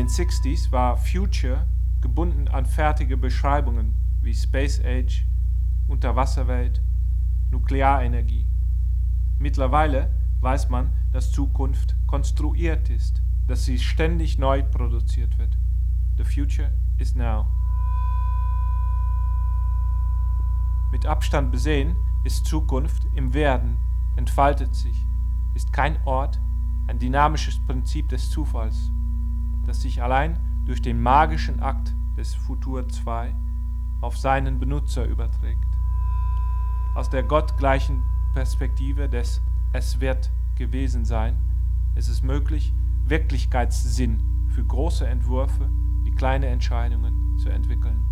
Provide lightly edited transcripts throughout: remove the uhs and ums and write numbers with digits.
den 60s war Future gebunden an fertige Beschreibungen wie Space Age, Unterwasserwelt, Nuklearenergie. Mittlerweile weiß man, dass Zukunft konstruiert ist, dass sie ständig neu produziert wird. The future is now. Mit Abstand besehen ist Zukunft im Werden, entfaltet sich, ist kein Ort, ein dynamisches Prinzip des Zufalls, das sich allein durch den magischen Akt des Futur 2 auf seinen Benutzer überträgt. Aus der gottgleichen Perspektive des Es wird gewesen sein, ist es möglich, Wirklichkeitssinn für große Entwürfe wie kleine Entscheidungen zu entwickeln.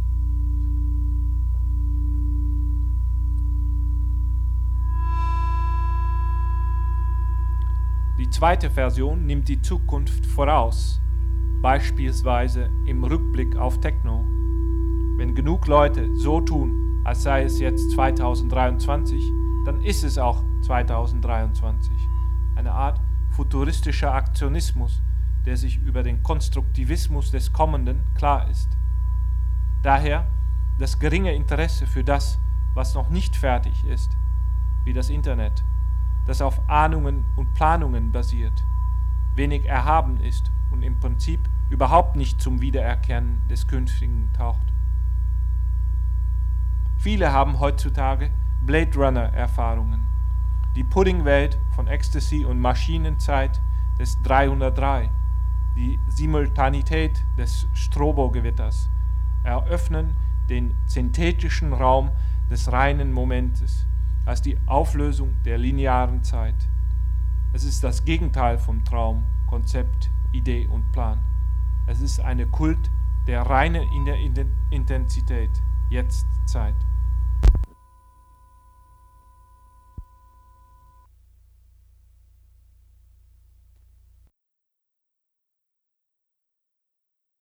Die zweite Version nimmt die Zukunft voraus, beispielsweise im Rückblick auf Techno. Wenn genug Leute so tun, als sei es jetzt 2023, dann ist es auch 2023. Eine Art futuristischer Aktionismus, der sich über den Konstruktivismus des Kommenden klar ist. Daher das geringe Interesse für das, was noch nicht fertig ist, wie das Internet, das auf Ahnungen und Planungen basiert, wenig erhaben ist und im Prinzip überhaupt nicht zum Wiedererkennen des Künftigen taucht. Viele haben heutzutage Blade Runner-Erfahrungen. Die Puddingwelt von Ecstasy und Maschinenzeit des 303, die Simultanität des Strobo-Gewitters eröffnen den synthetischen Raum des reinen Momentes als die Auflösung der linearen Zeit. Es ist das Gegenteil vom Traum, Konzept, Idee und Plan. Es ist eine Kult der reinen Intensität, Jetztzeit.